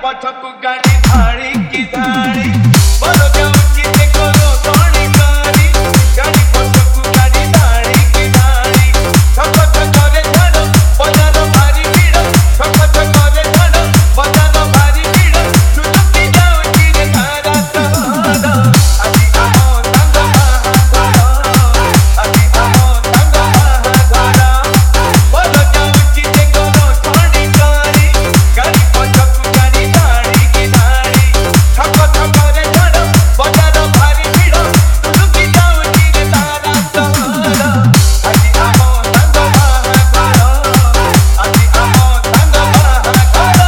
पछकु गाड़ी धाड़ी की धाड़ी बोलो जाऊची देखो रो सोनी कारी गाड़ी पछकु गाड़ी धाड़ी की धाड़ी छक छक करे धड़ बजारो भारी भीड़ छक छक करे धड़ बजारो भारी भीड़ सुजुकी जाऊची रे धारा तोरा आजी आमो संग महाधरा आजी आमो संग महाधरा बोलो जाऊची देखो रो सोनी कारी गाड़ी पछकु गाड़ी धाड़ी की धाड़ी छक छक करे धड़ बजारो भारी भीड़ सुजुकी जाऊची रे धारा तोरा आजी आमो संग महाधरा आजी आमो संग महाधरा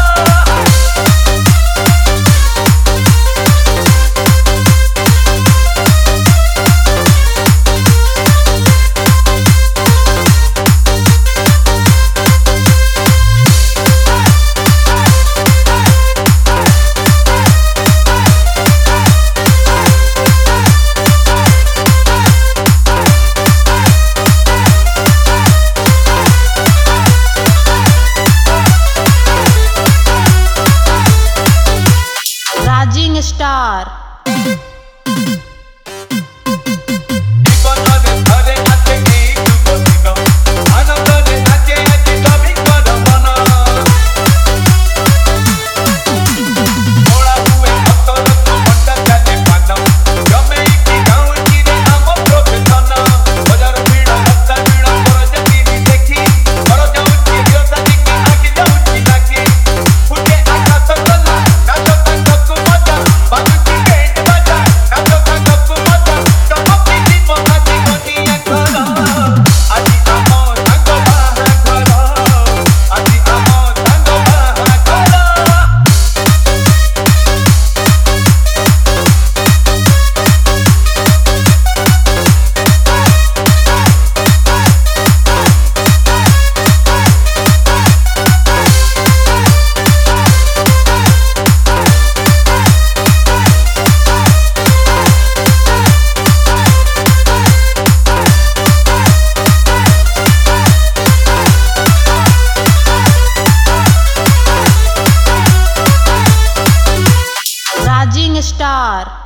राइजिंग स्टार। জীবনরে ধরে আছে কি যুবতীগ আনন্দরে নাচে আজি তবে কর মন ওড়া হুয়ে অতর মনটা জানে পান জমে কি গাউছি রে আম প্রফেশন বজার ভিড় রাস্তা ভিড় কর যদি দেখি কর যাউছি হিরতা দেখি আগে যাউছি নাকি ফুটে আকাশ গলা নাচ থাকু মজা বাজুছি বেড বাজা নাচ থাকু মজা চমকি দিব আজি গনিয়া কর আজি আমো সাঙ্গ বাহাঘর আজি আমো সাঙ্গ বাহাঘর राइजिंग स्टार।